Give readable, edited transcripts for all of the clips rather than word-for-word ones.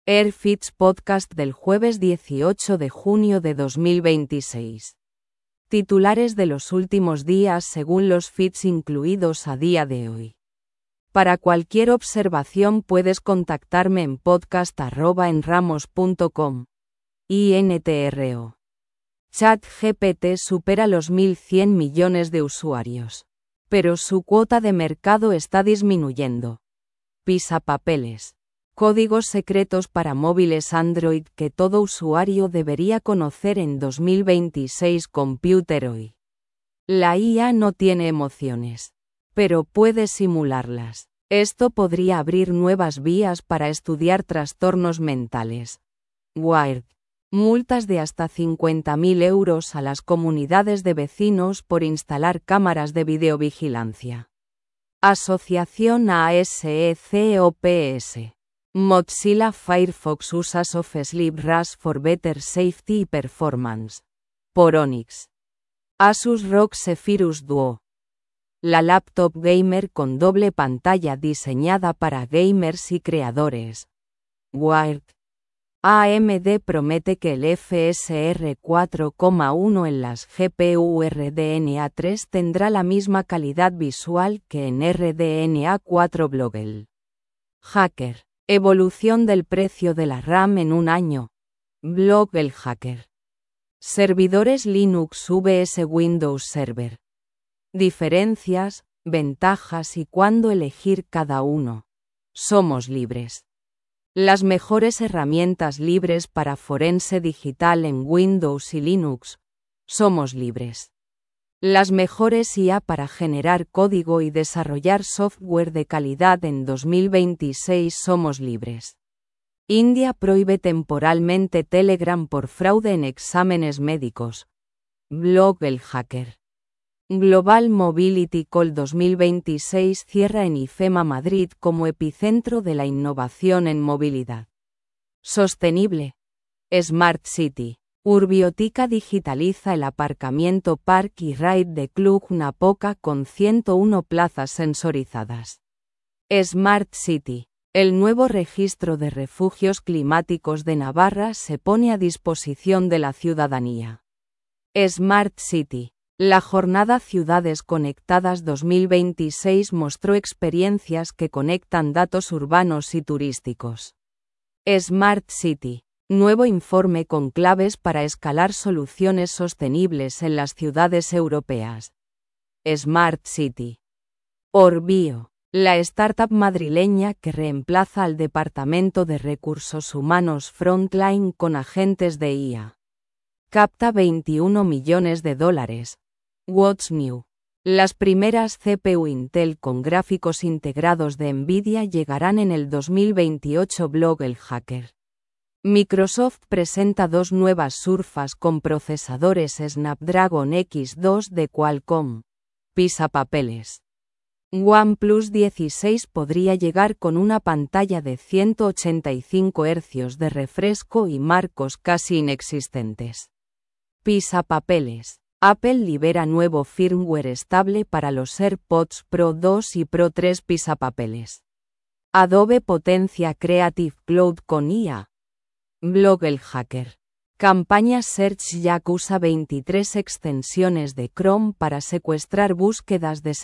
Airfits Podcast del jueves 18 de junio de 2026. Titulares de los últimos días según los feeds incluidos a día de hoy. Para cualquier observación puedes contactarme en podcast@enramos.com. INTRO. ChatGPT supera los 1.100 millones de usuarios. Pero su cuota de mercado está disminuyendo. Pisapapeles. Códigos secretos para móviles Android que todo usuario debería conocer en 2026. Computer hoy. La IA no tiene emociones, pero puede simularlas. Esto podría abrir nuevas vías para estudiar trastornos mentales. Wired. Multas de hasta 50.000 euros a las comunidades de vecinos por instalar cámaras de videovigilancia. Asociación ASECOPS. Mozilla Firefox usa Soft-Sleep RAS for better safety y performance. Por Onyx. Asus ROG Zephyrus Duo. La laptop gamer con doble pantalla diseñada para gamers y creadores. Wired. AMD promete que el FSR 4,1 en las GPU RDNA 3 tendrá la misma calidad visual que en RDNA 4. Blogel. Hacker. Evolución del precio de la RAM en un año. Blogel Hacker. Servidores Linux vs Windows Server. Diferencias, ventajas y cuándo elegir cada uno. Somos libres. Las mejores herramientas libres para forense digital en Windows y Linux. Somos libres. Las mejores IA para generar código y desarrollar software de calidad en 2026. Somos libres. India prohíbe temporalmente Telegram por fraude en exámenes médicos. Blogel Hacker. Global Mobility Call 2026 cierra en IFEMA Madrid como epicentro de la innovación en movilidad sostenible. Smart City. Urbiotica digitaliza el aparcamiento Park y Ride de Cluj-Napoca con 101 plazas sensorizadas. Smart City. El nuevo registro de refugios climáticos de Navarra se pone a disposición de la ciudadanía. Smart City. La jornada Ciudades Conectadas 2026 mostró experiencias que conectan datos urbanos y turísticos. Smart City. Nuevo informe con claves para escalar soluciones sostenibles en las ciudades europeas. Smart City. Orbio. La startup madrileña que reemplaza al Departamento de Recursos Humanos Frontline con agentes de IA. Capta $21 millones. What's New. Las primeras CPU Intel con gráficos integrados de Nvidia llegarán en el 2028. Blogel Hacker. Microsoft presenta dos nuevas Surface con procesadores Snapdragon X2 de Qualcomm. Pisapapeles. OnePlus 16 podría llegar con una pantalla de 185 Hz de refresco y marcos casi inexistentes. Pisapapeles. Apple libera nuevo firmware estable para los AirPods Pro 2 y Pro 3. Pisapapeles. Adobe potencia Creative Cloud con IA. Blogel Hacker. Campaña SearchJack usa 23 extensiones de Chrome para secuestrar búsquedas de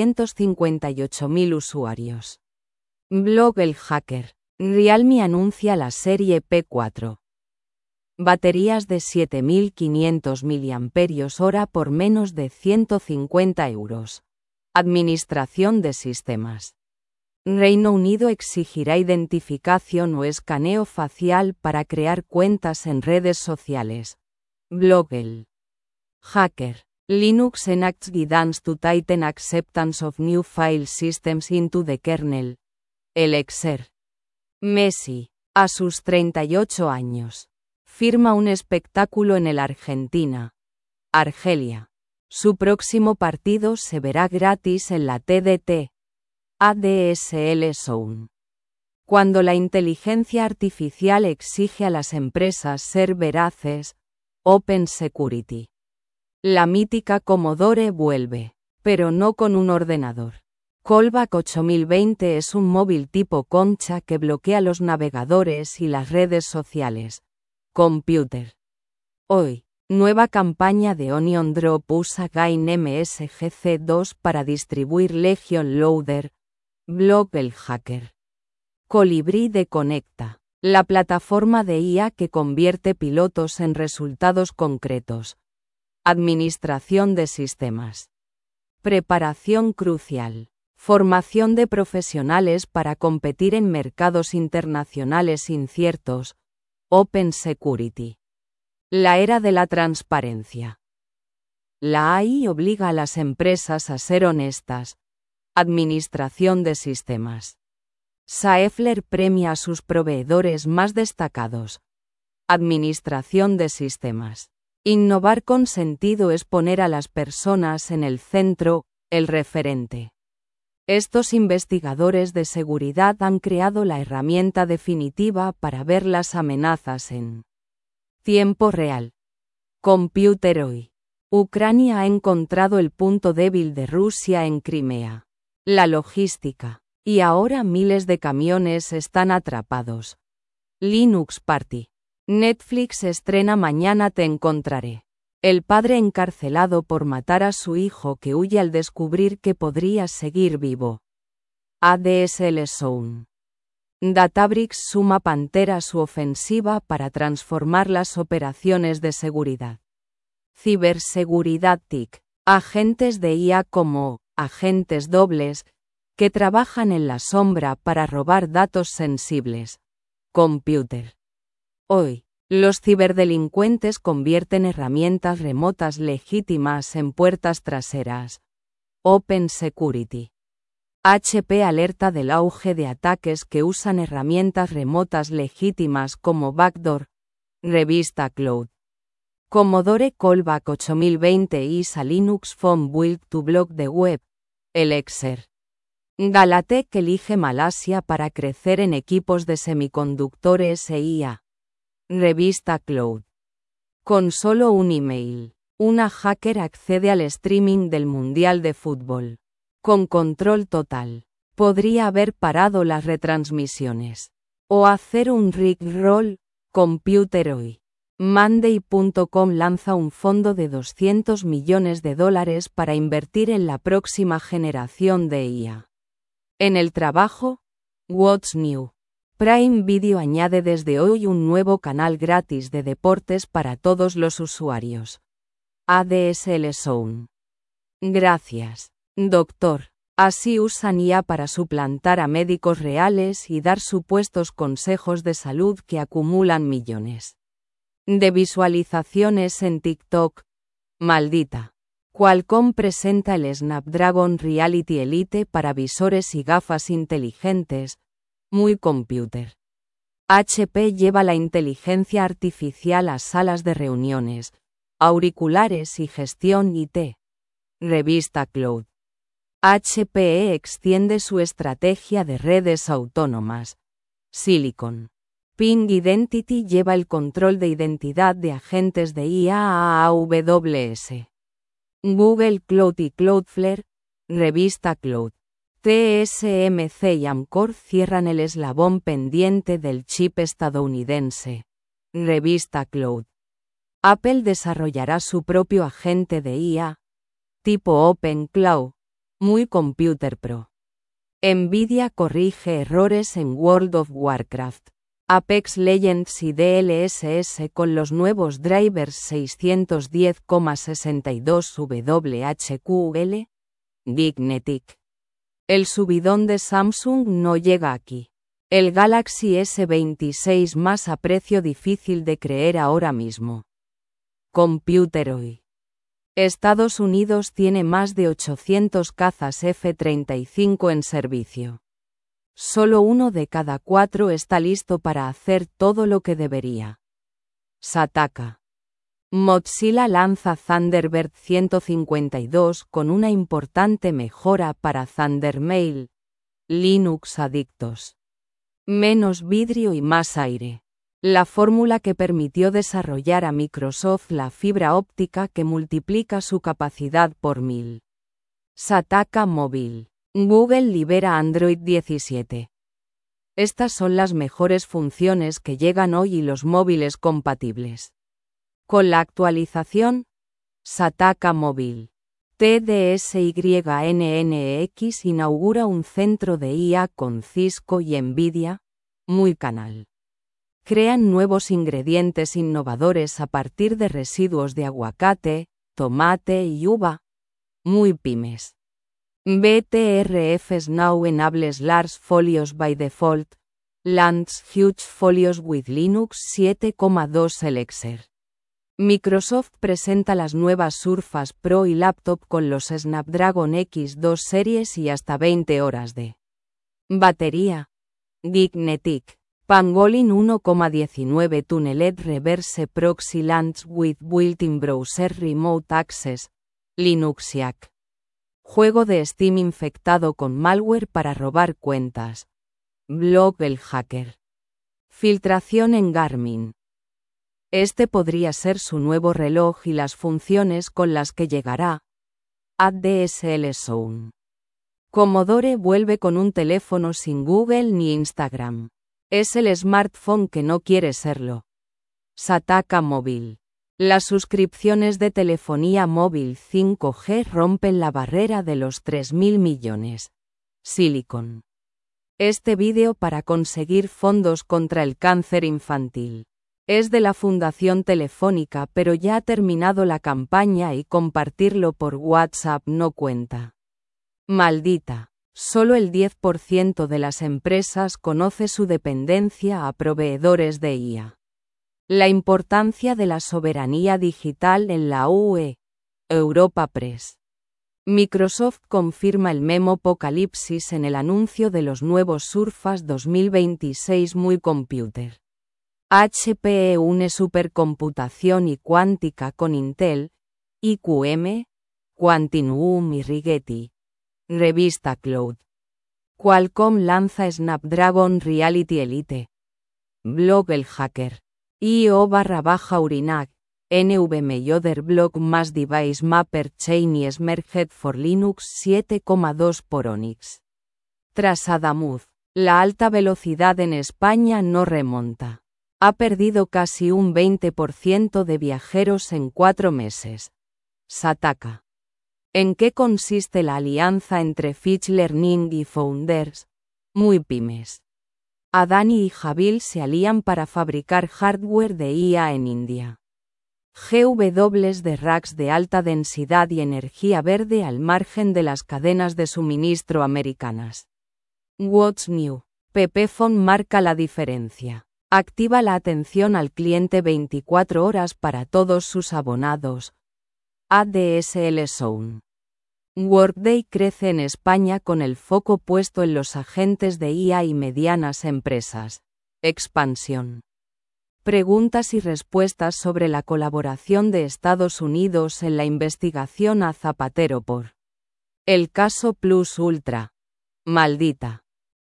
758.000 usuarios. Blogel Hacker. Realme anuncia la serie P4. Baterías de 7.500 mAh por menos de 150 euros. Administración de sistemas. Reino Unido exigirá identificación o escaneo facial para crear cuentas en redes sociales. Blogel. Hacker. Linux enacts guidance to tighten acceptance of new file systems into the kernel. Elixir. Messi, a sus 38 años, firma un espectáculo en el Argentina. Argelia. Su próximo partido se verá gratis en la TDT. ADSL Zone. Cuando la inteligencia artificial exige a las empresas ser veraces, Open Security. La mítica Commodore vuelve, pero no con un ordenador. Callback 8020 es un móvil tipo concha que bloquea los navegadores y las redes sociales. Computer. Hoy, nueva campaña de Onion Drop usa Gain MSGC2 para distribuir Legion Loader. Blog el hacker. Colibrí de Conecta. La plataforma de IA que convierte pilotos en resultados concretos. Administración de sistemas. Preparación crucial. Formación de profesionales para competir en mercados internacionales inciertos. Open Security. La era de la transparencia. La AI obliga a las empresas a ser honestas. Administración de sistemas. Saefler premia a sus proveedores más destacados. Administración de sistemas. Innovar con sentido es poner a las personas en el centro, el referente. Estos investigadores de seguridad han creado la herramienta definitiva para ver las amenazas en tiempo real. Computer hoy. Ucrania ha encontrado el punto débil de Rusia en Crimea. La logística. Y ahora miles de camiones están atrapados. Linux Party. Netflix estrena Mañana te encontraré. El padre encarcelado por matar a su hijo que huye al descubrir que podría seguir vivo. ADSL Zone. Databricks suma Pantera a su ofensiva para transformar las operaciones de seguridad. Ciberseguridad TIC. Agentes de IA como agentes dobles, que trabajan en la sombra para robar datos sensibles. Computer. Hoy, los ciberdelincuentes convierten herramientas remotas legítimas en puertas traseras. Open Security. HP alerta del auge de ataques que usan herramientas remotas legítimas como backdoor. Revista Cloud. Commodore Callback 8020 is a Linux phone built to block the web. Elixir. Galatec elige Malasia para crecer en equipos de semiconductores e IA. Revista Cloud. Con solo un email, una hacker accede al streaming del Mundial de Fútbol. Con control total, podría haber parado las retransmisiones. O hacer un rickroll. Computer hoy. Monday.com lanza un fondo de $200 millones para invertir en la próxima generación de IA. En el trabajo, What's New? Prime Video añade desde hoy un nuevo canal gratis de deportes para todos los usuarios. ADSL Zone. Gracias, doctor. Así usan IA para suplantar a médicos reales y dar supuestos consejos de salud que acumulan millones de visualizaciones en TikTok. Maldita. Qualcomm presenta el Snapdragon Reality Elite para visores y gafas inteligentes. Muy computer. HP lleva la inteligencia artificial a salas de reuniones, auriculares y gestión IT. Revista Cloud. HPE extiende su estrategia de redes autónomas. Silicon. Ping Identity lleva el control de identidad de agentes de IA a AWS. Google Cloud y Cloudflare. Revista Cloud. TSMC y Amkor cierran el eslabón pendiente del chip estadounidense. Revista Cloud. Apple desarrollará su propio agente de IA, tipo Open Cloud. Muy Computer Pro. Nvidia corrige errores en World of Warcraft. Apex Legends y DLSS con los nuevos drivers 610,62 WHQL. Gignetic. El subidón de Samsung no llega aquí. El Galaxy S26 más a precio difícil de creer ahora mismo. Computer hoy. Estados Unidos tiene más de 800 cazas F-35 en servicio. Solo 1 de cada 4 está listo para hacer todo lo que debería. Sataka. Mozilla lanza Thunderbird 152 con una importante mejora para Thundermail. Linux adictos. Menos vidrio y más aire. La fórmula que permitió desarrollar a Microsoft la fibra óptica que multiplica su capacidad por 1000. Sataka Móvil. Google libera Android 17. Estas son las mejores funciones que llegan hoy y los móviles compatibles. Con la actualización Sataka Móvil. TDSYNNX inaugura un centro de IA con Cisco y Nvidia, muy canal. Crean nuevos ingredientes innovadores a partir de residuos de aguacate, tomate y uva, muy pymes. BTRFs now enables large folios by default, lands huge folios with Linux 7.2 Elixir. Microsoft presenta las nuevas Surface Pro y laptop con los Snapdragon X2 series y hasta 20 horas de batería. Geeknetic. Pangolin 1.19 Tunneled Reverse Proxy Launch with Built-in Browser Remote Access, Linuxiac. Juego de Steam infectado con malware para robar cuentas. Blog El Hacker. Filtración en Garmin. Este podría ser su nuevo reloj y las funciones con las que llegará. ADSL Zone. Commodore vuelve con un teléfono sin Google ni Instagram. Es el smartphone que no quiere serlo. Sataka Móvil. Las suscripciones de telefonía móvil 5G rompen la barrera de los 3.000 millones. Silicon. Este vídeo para conseguir fondos contra el cáncer infantil. Es de la Fundación Telefónica, pero ya ha terminado la campaña y compartirlo por WhatsApp no cuenta. Maldita. Solo el 10% de las empresas conoce su dependencia a proveedores de IA. La importancia de la soberanía digital en la UE. Europa Press. Microsoft confirma el memo-apocalipsis en el anuncio de los nuevos Surface 2026 Muy Computer. HPE une supercomputación y cuántica con Intel, IQM, Quantinuum y Rigetti. Revista Cloud. Qualcomm lanza Snapdragon Reality Elite. Blog El Hacker. IO/Urinac, NVMe Blog más Device Mapper Chain y Smerged for Linux 7.2 por Onyx. Tras Adamuz, la alta velocidad en España no remonta. Ha perdido casi un 20% de viajeros en 4 meses. Sataka. ¿En qué consiste la alianza entre Fitch Learning y Founders? Muy pymes. Adani y Jabil se alían para fabricar hardware de IA en India. GWs de racks de alta densidad y energía verde al margen de las cadenas de suministro americanas. What's new? Pepephone marca la diferencia. Activa la atención al cliente 24 horas para todos sus abonados. ADSL Zone. Workday crece en España con el foco puesto en los agentes de IA y medianas empresas. Expansión. Preguntas y respuestas sobre la colaboración de Estados Unidos en la investigación a Zapatero por el caso Plus Ultra. Maldita.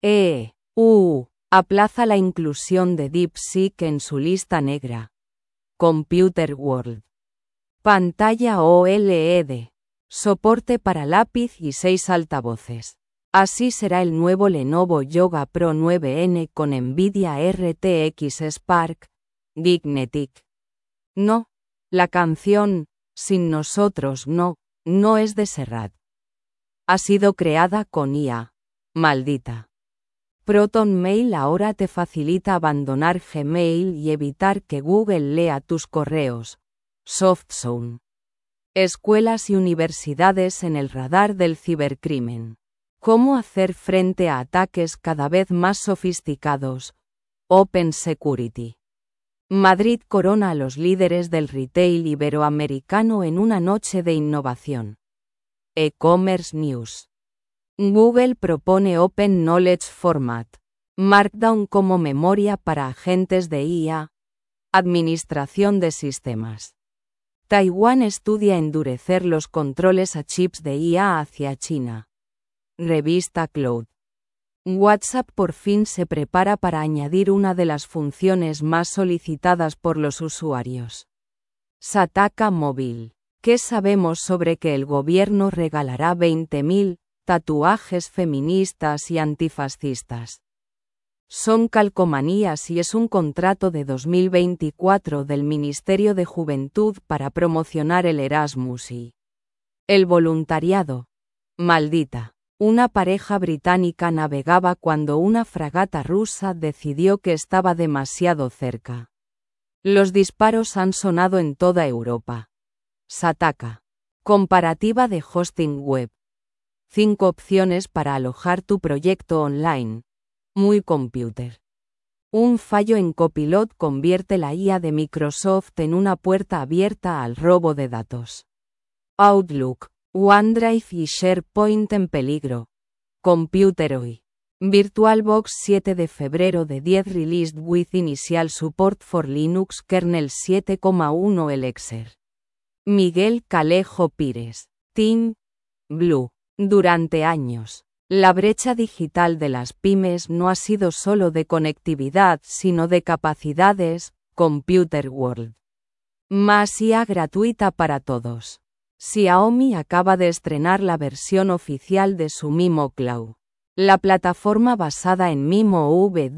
Aplaza la inclusión de DeepSeek en su lista negra. Computer World. Pantalla OLED. Soporte para lápiz y 6 altavoces. Así será el nuevo Lenovo Yoga Pro 9N con Nvidia RTX Spark. Geeknetic. No, la canción Sin nosotros no es de Serrat. Ha sido creada con IA. Maldita. Proton Mail ahora te facilita abandonar Gmail y evitar que Google lea tus correos. SoftZone. Escuelas y universidades en el radar del cibercrimen. ¿Cómo hacer frente a ataques cada vez más sofisticados? Open Security. Madrid corona a los líderes del retail iberoamericano en una noche de innovación. E-commerce News. Google propone Open Knowledge Format, Markdown como memoria para agentes de IA. Administración de sistemas. Taiwán estudia endurecer los controles a chips de IA hacia China. Revista Cloud. WhatsApp por fin se prepara para añadir una de las funciones más solicitadas por los usuarios. Sataka Móvil. ¿Qué sabemos sobre que el gobierno regalará 20.000 tatuajes feministas y antifascistas. Son calcomanías y es un contrato de 2024 del Ministerio de Juventud para promocionar el Erasmus y el voluntariado. Maldita. Una pareja británica navegaba cuando una fragata rusa decidió que estaba demasiado cerca. Los disparos han sonado en toda Europa. Sataka. Comparativa de hosting web. 5 opciones para alojar tu proyecto online. Muy computer. Un fallo en Copilot convierte la IA de Microsoft en una puerta abierta al robo de datos. Outlook, OneDrive y SharePoint en peligro. Computer hoy. VirtualBox 7 de febrero de 10 released with initial support for Linux kernel 7.1 Elixir. Miguel Calejo Pires. Team Blue. Durante años, la brecha digital de las pymes no ha sido solo de conectividad sino de capacidades. Computer World. Más IA gratuita para todos. Xiaomi acaba de estrenar la versión oficial de su MIMO Cloud. La plataforma basada en MIMO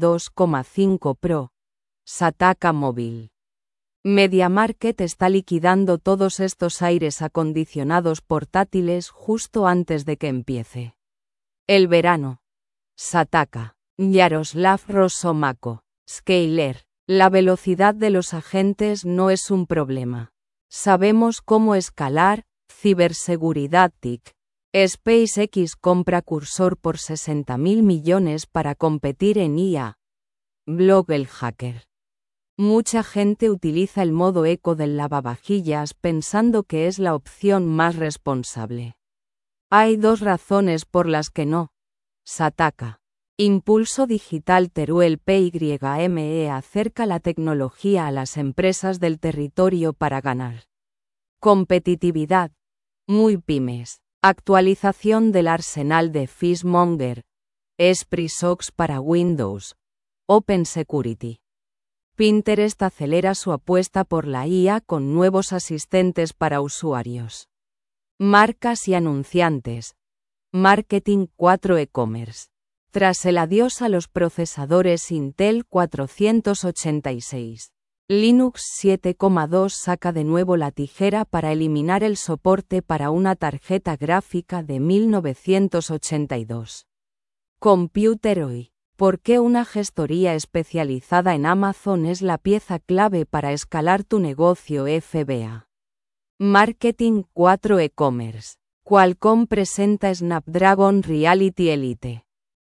V2.5 Pro. Sataka Móvil. MediaMarkt está liquidando todos estos aires acondicionados portátiles justo antes de que empiece el verano. Sataka. Yaroslav Rosomako. Scaler. La velocidad de los agentes no es un problema. Sabemos cómo escalar. Ciberseguridad TIC. SpaceX compra Cursor por 60.000 millones para competir en IA. Blog El Hacker. Mucha gente utiliza el modo eco del lavavajillas pensando que es la opción más responsable. Hay 2 razones por las que no. Sataka. Impulso Digital Teruel PYME acerca la tecnología a las empresas del territorio para ganar competitividad. Muy pymes. Actualización del arsenal de Fishmonger. SpraySox para Windows. Open Security. Pinterest acelera su apuesta por la IA con nuevos asistentes para usuarios. Marcas y anunciantes. Marketing 4 e-commerce. Tras el adiós a los procesadores Intel 486, Linux 7.2 saca de nuevo la tijera para eliminar el soporte para una tarjeta gráfica de 1982. Computer hoy. ¿Por qué una gestoría especializada en Amazon es la pieza clave para escalar tu negocio FBA? Marketing 4 e-commerce. Qualcomm presenta Snapdragon Reality Elite.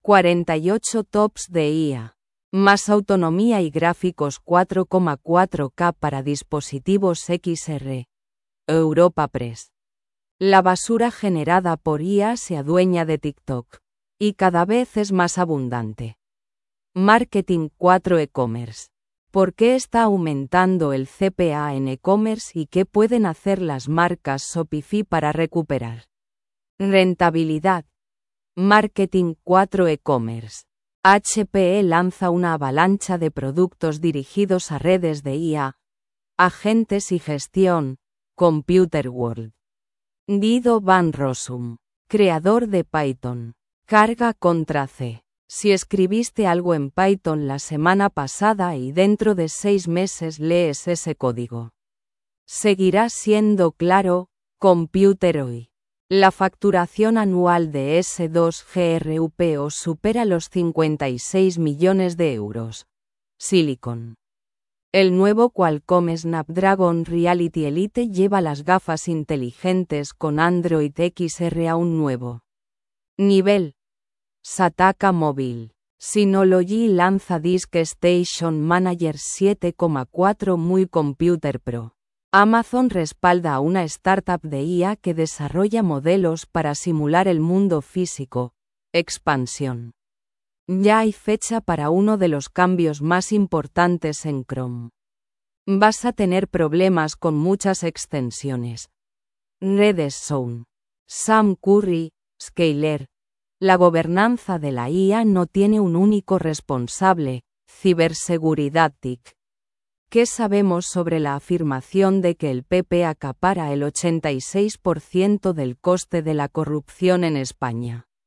48 tops de IA. Más autonomía y gráficos 4.4K para dispositivos XR. Europa Press. La basura generada por IA se adueña de TikTok. Y cada vez es más abundante. Marketing 4 e-commerce. ¿Por qué está aumentando el CPA en e-commerce y qué pueden hacer las marcas Shopify para recuperar rentabilidad? Marketing 4 e-commerce. HPE lanza una avalancha de productos dirigidos a redes de IA, agentes y gestión. Computer World. Guido van Rossum, creador de Python. Carga contra C. Si escribiste algo en Python la semana pasada y dentro de 6 meses lees ese código, seguirá siendo claro. Computer hoy. La facturación anual de S2GRUPO supera los 56 millones de euros. Silicon. El nuevo Qualcomm Snapdragon Reality Elite lleva las gafas inteligentes con Android XR a un nuevo nivel. Sataka Móvil. Synology lanza Disk Station Manager 7.4 Muy Computer Pro. Amazon respalda a una startup de IA que desarrolla modelos para simular el mundo físico. Expansión. Ya hay fecha para uno de los cambios más importantes en Chrome. Vas a tener problemas con muchas extensiones. Redstone. Sam Curry, Scaler. La gobernanza de la IA no tiene un único responsable. Ciberseguridad TIC. ¿Qué sabemos sobre la afirmación de que el PP acapara el 86% del coste de la corrupción en España?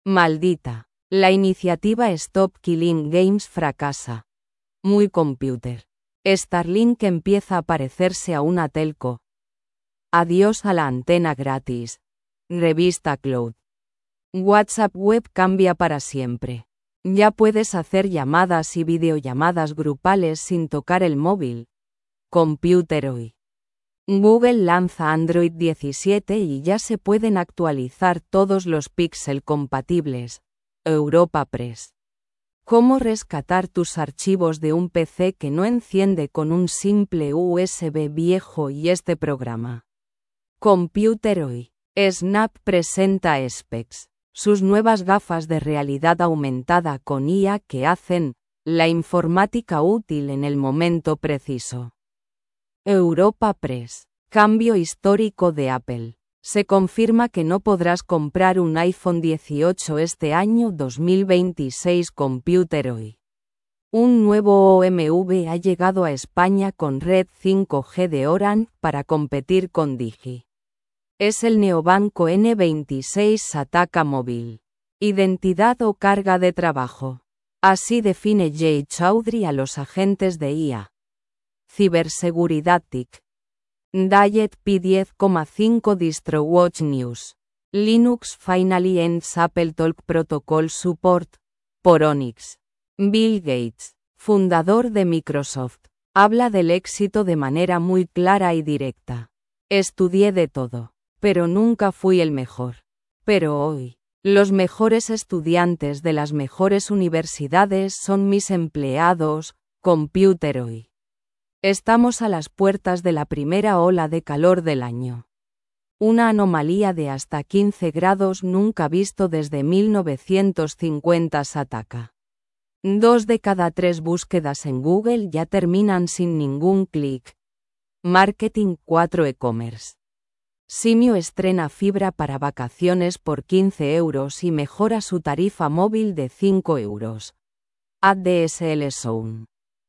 Maldita. La iniciativa Stop Killing Games fracasa. Muy computer. Starlink empieza a parecerse a una telco. Adiós a la antena gratis. Revista Cloud. WhatsApp Web cambia para siempre. Ya puedes hacer llamadas y videollamadas grupales sin tocar el móvil. Computer hoy. Google lanza Android 17 y ya se pueden actualizar todos los Pixel compatibles. Europa Press. ¿Cómo rescatar tus archivos de un PC que no enciende con un simple USB viejo y este programa? Computer hoy. Snap presenta Specs, sus nuevas gafas de realidad aumentada con IA que hacen la informática útil en el momento preciso. Europa Press. Cambio histórico de Apple. Se confirma que no podrás comprar un iPhone 18 este año 2026. Computer hoy. Un nuevo OMV ha llegado a España con red 5G de Orange para competir con Digi. Es el neobanco N26 Sataka Móvil. Identidad o carga de trabajo. Así define Jay Chaudhry a los agentes de IA. Ciberseguridad TIC. Diet P10,5 DistroWatch News. Linux finally ends Apple Talk Protocol support. Por Onyx. Bill Gates, fundador de Microsoft, habla del éxito de manera muy clara y directa. Estudié de todo, pero nunca fui el mejor. Pero hoy, los mejores estudiantes de las mejores universidades son mis empleados. Computer hoy. Estamos a las puertas de la primera ola de calor del año. Una anomalía de hasta 15 grados nunca visto desde 1950 se ataca. 2 de cada 3 búsquedas en Google ya terminan sin ningún clic. Marketing 4 e-commerce. Simio estrena fibra para vacaciones por 15 euros y mejora su tarifa móvil de 5 euros. ADSL Zone.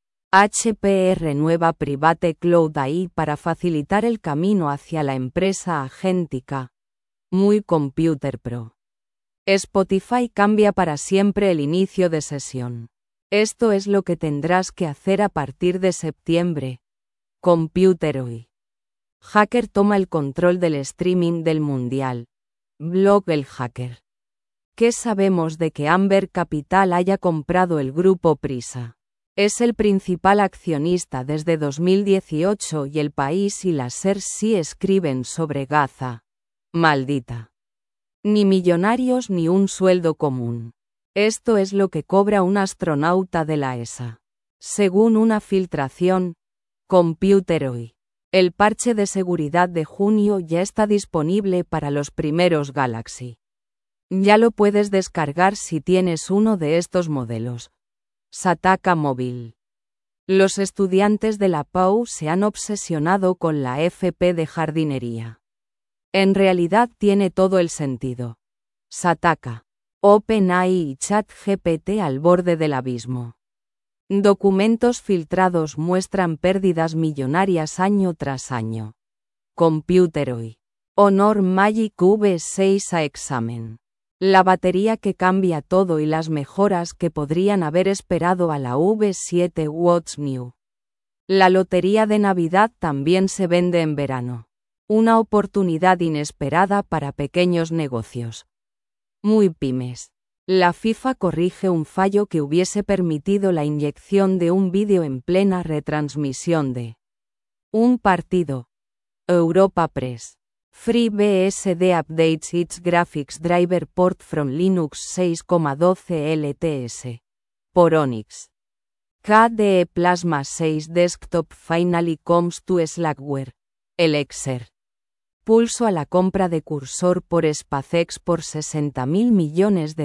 HP renueva Private Cloud AI para facilitar el camino hacia la empresa agéntica. Muy Computer Pro. Spotify cambia para siempre el inicio de sesión. Esto es lo que tendrás que hacer a partir de septiembre. Computer hoy. Hacker toma el control del streaming del Mundial. Blog El Hacker. ¿Qué sabemos de que Amber Capital haya comprado el grupo Prisa? Es el principal accionista desde 2018 y El País y la SER sí escriben sobre Gaza. Maldita. Ni millonarios ni un sueldo común. Esto es lo que cobra un astronauta de la ESA. Según una filtración. Computer hoy. El parche de seguridad de junio ya está disponible para los primeros Galaxy. Ya lo puedes descargar si tienes uno de estos modelos. Sataka Móvil. Los estudiantes de la PAU se han obsesionado con la FP de jardinería. En realidad tiene todo el sentido. Sataka, OpenAI y ChatGPT al borde del abismo. Documentos filtrados muestran pérdidas millonarias año tras año. Computer hoy. Honor Magic V6 a examen. La batería que cambia todo y las mejoras que podrían haber esperado a la V7 What's New. La lotería de Navidad también se vende en verano. Una oportunidad inesperada para pequeños negocios. Muy pymes. La FIFA corrige un fallo que hubiese permitido la inyección de un vídeo en plena retransmisión de un partido. Europa Press. FreeBSD updates its graphics driver port from Linux 6.12 LTS. Por Onyx. KDE Plasma 6 Desktop finally comes to Slackware. Elixir. Pulso a la compra de Cursor por SpaceX por $60.000 millones.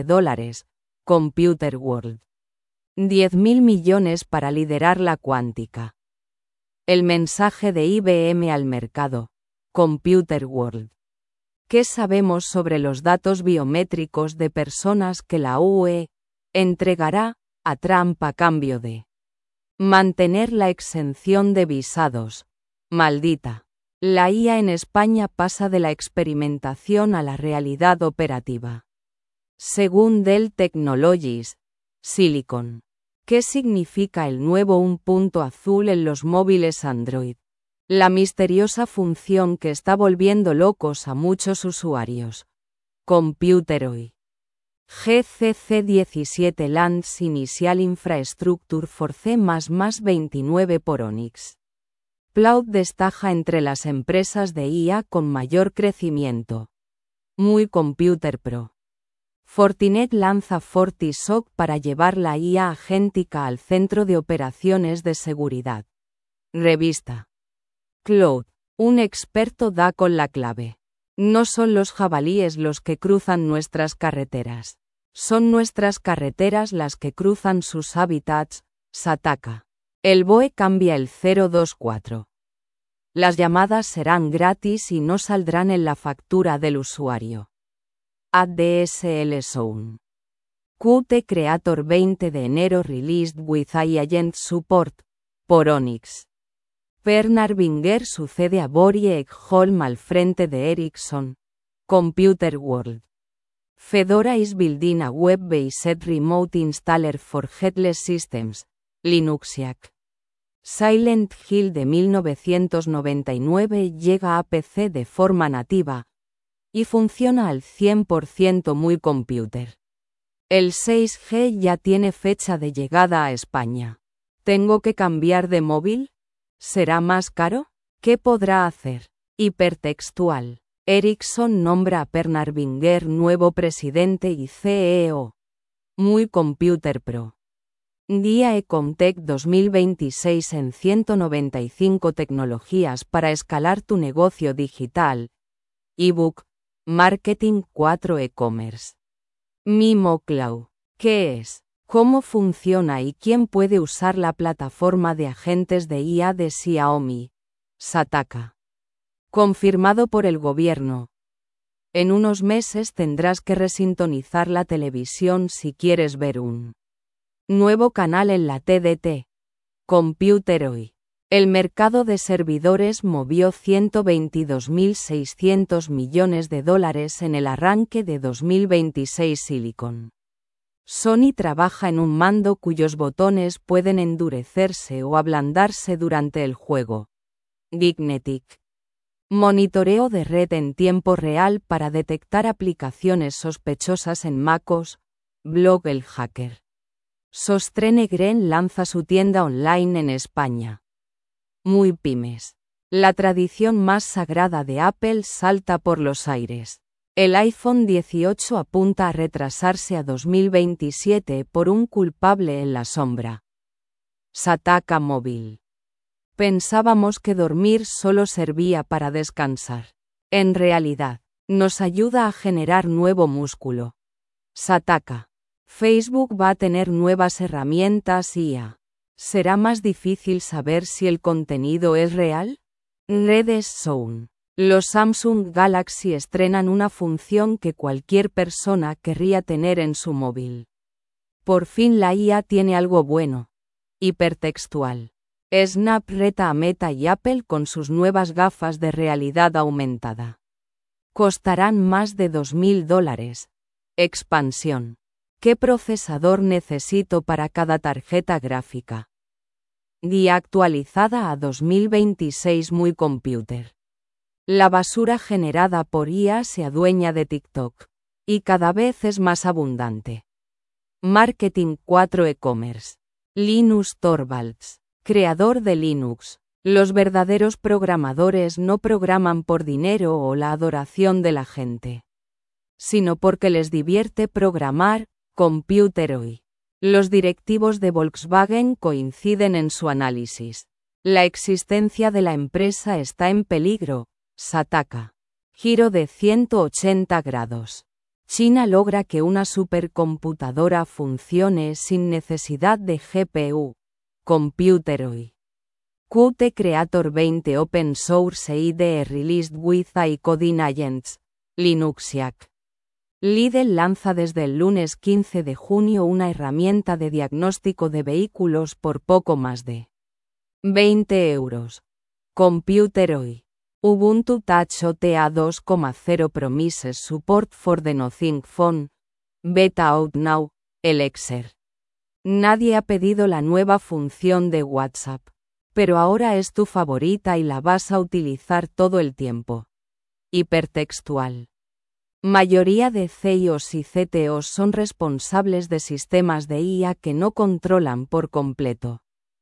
Computer World. 10.000 millones para liderar la cuántica. El mensaje de IBM al mercado. Computer World. ¿Qué sabemos sobre los datos biométricos de personas que la UE entregará a Trump a cambio de mantener la exención de visados? Maldita. La IA en España pasa de la experimentación a la realidad operativa. Según Dell Technologies, Silicon. ¿Qué significa el nuevo un punto azul en los móviles Android? La misteriosa función que está volviendo locos a muchos usuarios. Computeroid. GCC 17 Lands Initial Infrastructure for C++29 por Onyx. Cloud destaca entre las empresas de IA con mayor crecimiento. Muy Computer Pro. Fortinet lanza FortiSOC para llevar la IA agéntica al centro de operaciones de seguridad. Revista. Cloud. Un experto da con la clave. No son los jabalíes los que cruzan nuestras carreteras. Son nuestras carreteras las que cruzan sus hábitats, Sataka. El BOE cambia el 024. Las llamadas serán gratis y no saldrán en la factura del usuario. ADSL Zone. Qt Creator 20 de enero released with AI Agent Support, por Onyx. Bernard Winger sucede a Börje Ekholm al frente de Ericsson, Computer World. Fedora is building a web-based remote installer for headless systems, Linuxiac. Silent Hill de 1999 llega a PC de forma nativa, y funciona al 100% muy computer. El 6G ya tiene fecha de llegada a España. ¿Tengo que cambiar de móvil? ¿Será más caro? ¿Qué podrá hacer? Hipertextual. Ericsson nombra a Bernard Winger nuevo presidente y CEO. Muy Computer Pro. Día Ecomtech 2026 en 195 tecnologías para escalar tu negocio digital. Ebook. Marketing 4 e-commerce. Mimo Cloud. ¿Qué es? ¿Cómo funciona y quién puede usar la plataforma de agentes de IA de Xiaomi? Sataka. Confirmado por el gobierno. En unos meses tendrás que resintonizar la televisión si quieres ver un nuevo canal en la TDT. Computeroid. El mercado de servidores movió $122.600 millones en el arranque de 2026 Silicon. Sony trabaja en un mando cuyos botones pueden endurecerse o ablandarse durante el juego. Gignetic. Monitoreo de red en tiempo real para detectar aplicaciones sospechosas en MacOS. Blog El Hacker. Sostrenegren lanza su tienda online en España. Muy pymes. La tradición más sagrada de Apple salta por los aires. El iPhone 18 apunta a retrasarse a 2027 por un culpable en la sombra. Sataka Móvil. Pensábamos que dormir solo servía para descansar. En realidad, nos ayuda a generar nuevo músculo. Sataka. Facebook va a tener nuevas herramientas IA. ¿Será más difícil saber si el contenido es real? Redes Zone. Los Samsung Galaxy estrenan una función que cualquier persona querría tener en su móvil. Por fin la IA tiene algo bueno. Hipertextual. Snap reta a Meta y Apple con sus nuevas gafas de realidad aumentada. Costarán más de $2.000. Expansión. ¿Qué procesador necesito para cada tarjeta gráfica? Guía actualizada a 2026 Muy Computer. La basura generada por IA se adueña de TikTok. Y cada vez es más abundante. Marketing 4 e-commerce. Linus Torvalds. Creador de Linux. Los verdaderos programadores no programan por dinero o la adoración de la gente, sino porque les divierte programar. Computeroid. Los directivos de Volkswagen coinciden en su análisis. La existencia de la empresa está en peligro. Sataka. Giro de 180 grados. China logra que una supercomputadora funcione sin necesidad de GPU. Computeroid. Qt Creator 20 Open Source IDE Released with AI Coding Agents. Linuxiac. Lidl lanza desde el lunes 15 de junio una herramienta de diagnóstico de vehículos por poco más de 20 euros. Computeroid. Ubuntu Touch OTA 2.0 Promises Support for the Nothing Phone. Beta Out Now, Elixir. Nadie ha pedido la nueva función de WhatsApp, pero ahora es tu favorita y la vas a utilizar todo el tiempo. Hipertextual. Mayoría de CIOs y CTOs son responsables de sistemas de IA que no controlan por completo.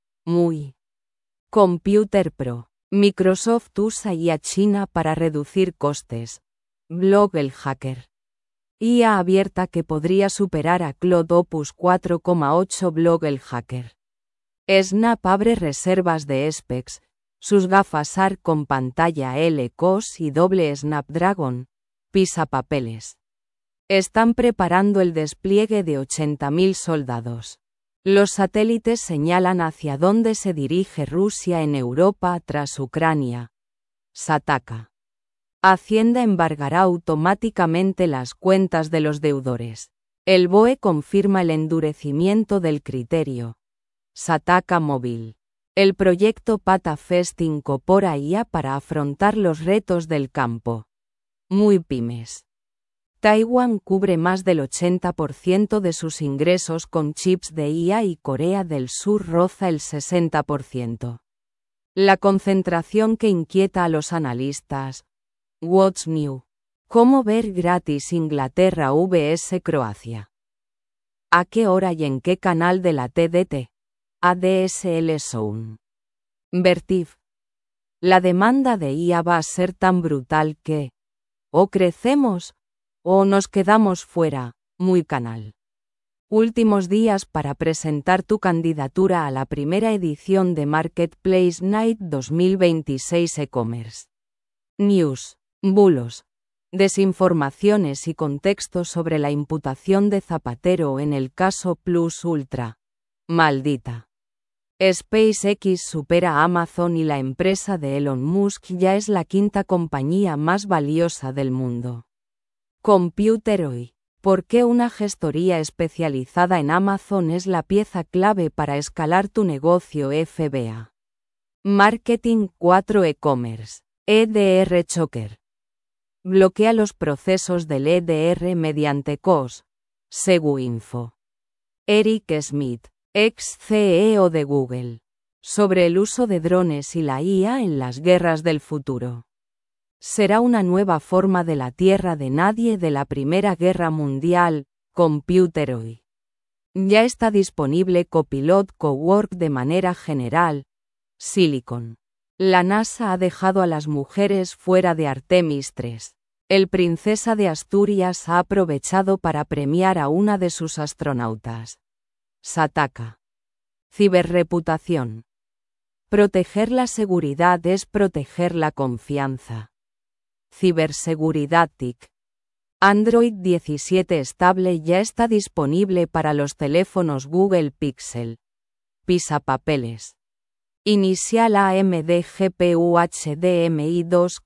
Computer Pro. Microsoft usa IA China para reducir costes. Blog El Hacker. IA abierta que podría superar a Claude Opus 4,8. Blog El Hacker. Snap abre reservas de Specs, sus gafas AR con pantalla LCOS y doble Snapdragon. Pisapapeles. Están preparando el despliegue de 80.000 soldados. Los satélites señalan hacia dónde se dirige Rusia en Europa tras Ucrania. Sataka. Hacienda embargará automáticamente las cuentas de los deudores. El BOE confirma el endurecimiento del criterio. Sataka Móvil. El proyecto PataFest incorpora IA para afrontar los retos del campo. Muy pymes. Taiwán cubre más del 80% de sus ingresos con chips de IA y Corea del Sur roza el 60%. La concentración que inquieta a los analistas. What's New? ¿Cómo ver gratis Inglaterra vs Croacia? ¿A qué hora y en qué canal de la TDT? ADSL Zone. Vertiv. La demanda de IA va a ser tan brutal que o crecemos o nos quedamos fuera. Muy canal. Últimos días para presentar tu candidatura a la primera edición de Marketplace Night 2026 e-commerce. News, bulos, desinformaciones y contextos sobre la imputación de Zapatero en el caso Plus Ultra. Maldita. SpaceX supera a Amazon y la empresa de Elon Musk ya es la quinta compañía más valiosa del mundo. Computer Hoy. ¿Por qué una gestoría especializada en Amazon es la pieza clave para escalar tu negocio FBA? Marketing 4 e-commerce. EDR Choker. Bloquea los procesos del EDR mediante COS. SeguInfo. Eric Schmidt, ex CEO de Google. Sobre el uso de drones y la IA en las guerras del futuro. Será una nueva forma de la tierra de nadie de la Primera Guerra Mundial. Computer Hoy. Ya está disponible Copilot Cowork de manera general. Silicon. La NASA ha dejado a las mujeres fuera de Artemis 3. El Princesa de Asturias ha aprovechado para premiar a una de sus astronautas. Sataka. Ciberreputación. Proteger la seguridad es proteger la confianza. Ciberseguridad TIC. Android 17 estable ya está disponible para los teléfonos Google Pixel. Pisapapeles. Inicial AMD GPU HDMI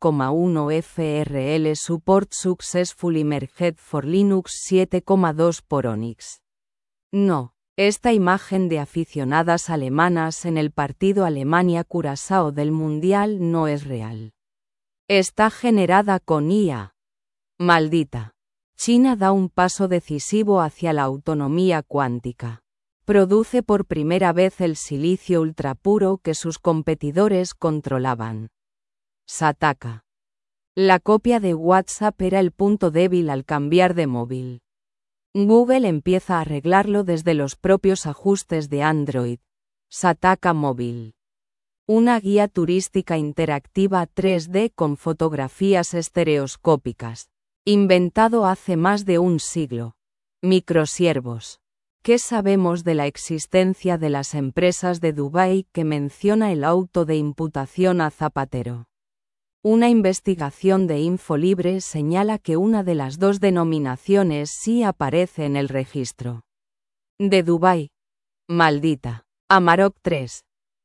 2,1 FRL Support Successfully Merged for Linux 7,2 por Onyx. No, esta imagen de aficionadas alemanas en el partido Alemania-Curazao del Mundial no es real. Está generada con IA. Maldita. China da un paso decisivo hacia la autonomía cuántica. Produce por primera vez el silicio ultrapuro que sus competidores controlaban. Sataka. La copia de WhatsApp era el punto débil al cambiar de móvil. Google empieza a arreglarlo desde los propios ajustes de Android. Sataka Móvil. Una guía turística interactiva 3D con fotografías estereoscópicas. Inventado hace más de un siglo. Microsiervos. ¿Qué sabemos de la existencia de las empresas de Dubái que menciona el auto de imputación a Zapatero? Una investigación de InfoLibre señala que una de las dos denominaciones sí aparece en el registro. De Dubái. Maldita. Amarok 3.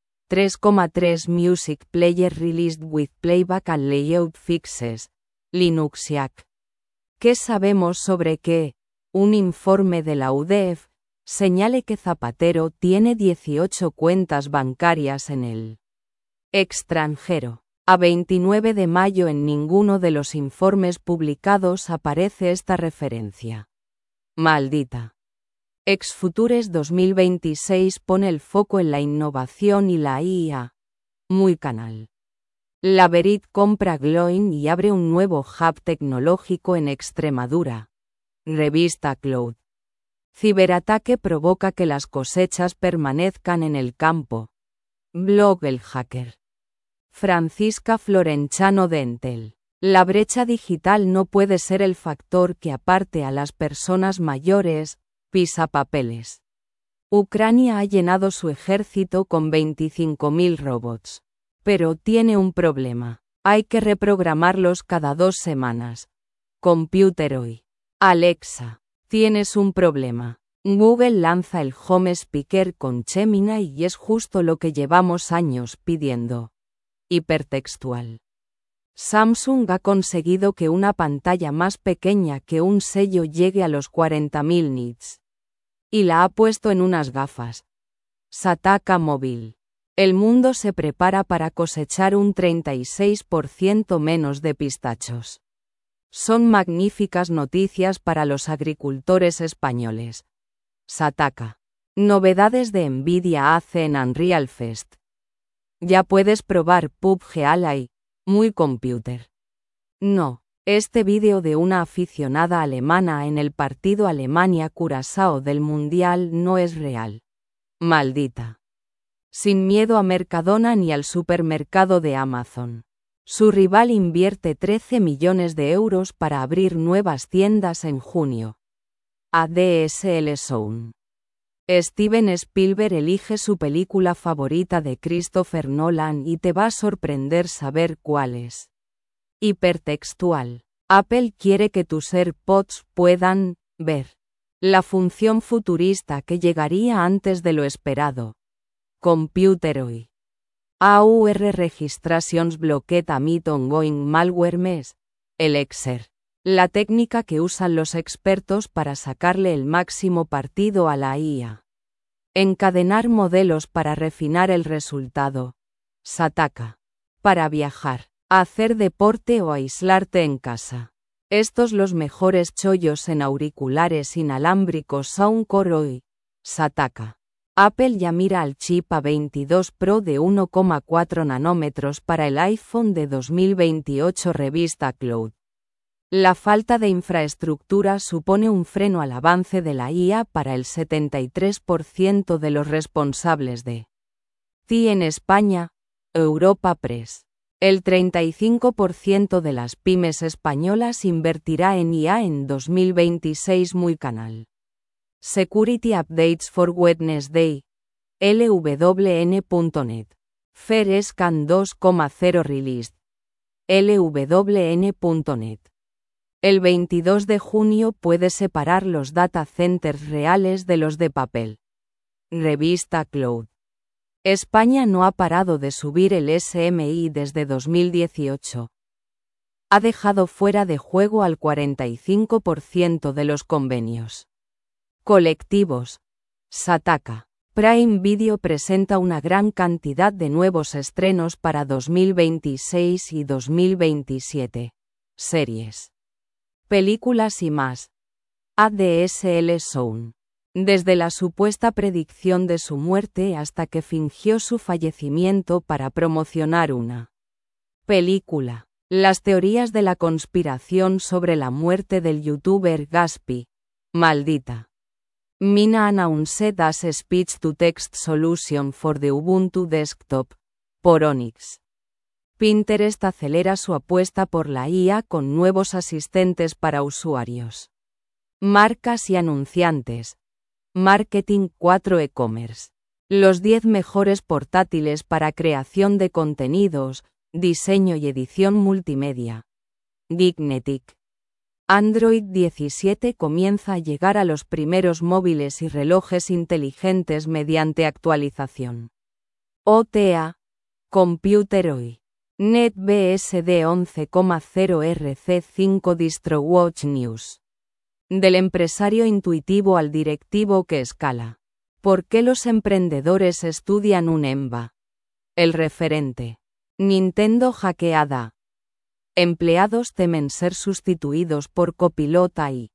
3,3 Music Player Released with Playback and Layout Fixes. Linuxiac. ¿Qué sabemos sobre que un informe de la UDEF señale que Zapatero tiene 18 cuentas bancarias en el extranjero? A 29 de mayo en ninguno de los informes publicados aparece esta referencia. Maldita. Exfutures 2026 pone el foco en la innovación y la IA. Muy canal. Laverit compra Gloin y abre un nuevo hub tecnológico en Extremadura. Revista Cloud. Ciberataque provoca que las cosechas permanezcan en el campo. Blog El Hacker. Francisca Florenchano de Entel. La brecha digital no puede ser el factor que aparte a las personas mayores. Pisapapeles. Ucrania ha llenado su ejército con 25.000 robots. Pero tiene un problema. Hay que reprogramarlos cada 2 semanas. Computer hoy. Alexa, tienes un problema. Google lanza el Home Speaker con Gemini y es justo lo que llevamos años pidiendo. Hipertextual. Samsung ha conseguido que una pantalla más pequeña que un sello llegue a los 40.000 nits. Y la ha puesto en unas gafas. Sataka Móvil. El mundo se prepara para cosechar un 36% menos de pistachos. Son magníficas noticias para los agricultores españoles. Sataka. Novedades de Nvidia AC en Unreal Fest. Ya puedes probar PUBG Ally. Muy computer. No, este vídeo de una aficionada alemana en el partido Alemania-Curazao del Mundial no es real. Maldita. Sin miedo a Mercadona ni al supermercado de Amazon. Su rival invierte 13 millones de euros para abrir nuevas tiendas en junio. ADSL Zone. Steven Spielberg elige su película favorita de Christopher Nolan y te va a sorprender saber cuál es. Hipertextual. Apple quiere que tus AirPods puedan ver la función futurista que llegaría antes de lo esperado. Computer hoy. AUR Registrations Blocked Amid Ongoing Malware Mess. Elixir. La técnica que usan los expertos para sacarle el máximo partido a la IA. Encadenar modelos para refinar el resultado. Sataka. Para viajar, hacer deporte o aislarte en casa. Estos los mejores chollos en auriculares inalámbricos Soundcore hoy. Sataka. Apple ya mira al chip A22 Pro de 1,4 nanómetros para el iPhone de 2028. Revista Cloud. La falta de infraestructura supone un freno al avance de la IA para el 73% de los responsables de TI en España. Europa Press. El 35% de las pymes españolas invertirá en IA en 2026. Muy canal. Security Updates for Wednesday. LWN.net. Fair Scan 2.0 Released. LWN.net. El 22 de junio puede separar los data centers reales de los de papel. Revista Cloud. España no ha parado de subir el SMI desde 2018. Ha dejado fuera de juego al 45% de los convenios colectivos. Sataka. Prime Video presenta una gran cantidad de nuevos estrenos para 2026 y 2027. Series, películas y más. ADSL Zone. Desde la supuesta predicción de su muerte hasta que fingió su fallecimiento para promocionar una película. Las teorías de la conspiración sobre la muerte del youtuber Gaspi. Maldita. Mina announced as a speech-to-text solution for the Ubuntu desktop. Por Onyx. Pinterest acelera su apuesta por la IA con nuevos asistentes para usuarios. Marcas y anunciantes. Marketing 4 e-commerce. Los 10 mejores portátiles para creación de contenidos, diseño y edición multimedia. Geeknetic. Android 17 comienza a llegar a los primeros móviles y relojes inteligentes mediante actualización. OTA. Computer hoy. NetBSD 11.0 RC5 DistroWatch News. Del empresario intuitivo al directivo que escala. ¿Por qué los emprendedores estudian un EMBA? El referente. Nintendo hackeada. Empleados temen ser sustituidos por Copilot AI.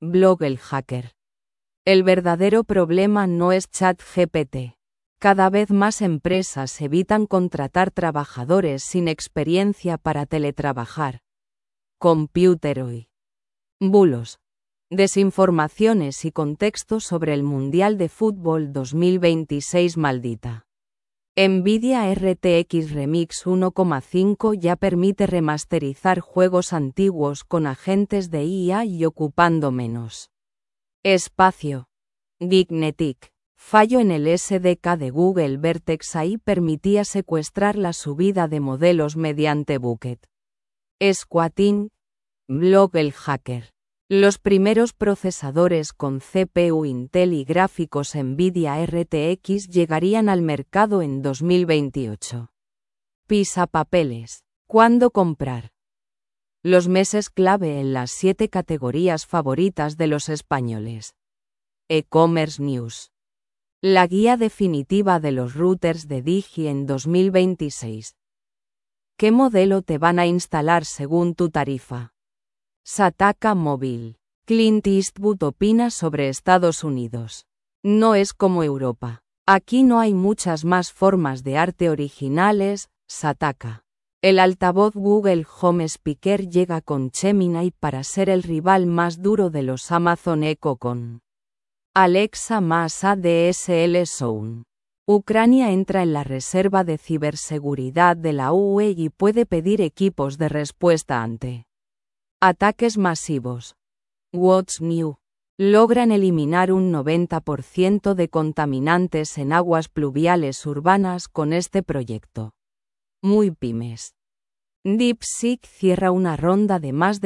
Blog El Hacker. El verdadero problema no es ChatGPT. Cada vez más empresas evitan contratar trabajadores sin experiencia para teletrabajar. Computeroy. Bulos. Desinformaciones y contextos sobre el Mundial de Fútbol 2026 maldita. Nvidia RTX Remix 1,5 ya permite remasterizar juegos antiguos con agentes de IA y ocupando menos espacio. Geeknetic. Fallo en el SDK de Google Vertex AI permitía secuestrar la subida de modelos mediante bucket. Squatting. Blog El Hacker. Los primeros procesadores con CPU Intel y gráficos Nvidia RTX llegarían al mercado en 2028. Pisapapeles. ¿Cuándo comprar? Los meses clave en las 7 categorías favoritas de los españoles. E-Commerce News. La guía definitiva de los routers de Digi en 2026. ¿Qué modelo te van a instalar según tu tarifa? Sataka Móvil. Clint Eastwood opina sobre Estados Unidos. No es como Europa. Aquí no hay muchas más formas de arte originales. Sataka. El altavoz Google Home Speaker llega con Gemini para ser el rival más duro de los Amazon Echo con Alexa más ADSL Sound. Ucrania entra en la reserva de ciberseguridad de la UE y puede pedir equipos de respuesta ante ataques masivos. What's New. Logran eliminar un 90% de contaminantes en aguas pluviales urbanas con este proyecto. Muy pymes. DeepSeek cierra una ronda de más de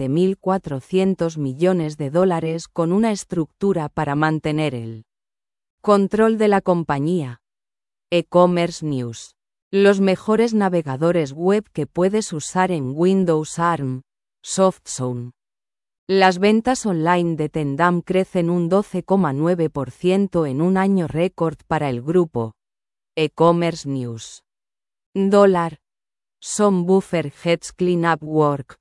$7.400 millones con una estructura para mantener el control de la compañía. E-Commerce News. Los mejores navegadores web que puedes usar en Windows ARM. SoftZone. Las ventas online de Tendam crecen un 12,9% en un año récord para el grupo. E-Commerce News. Dólar. Some Buffer Heads Cleanup Work.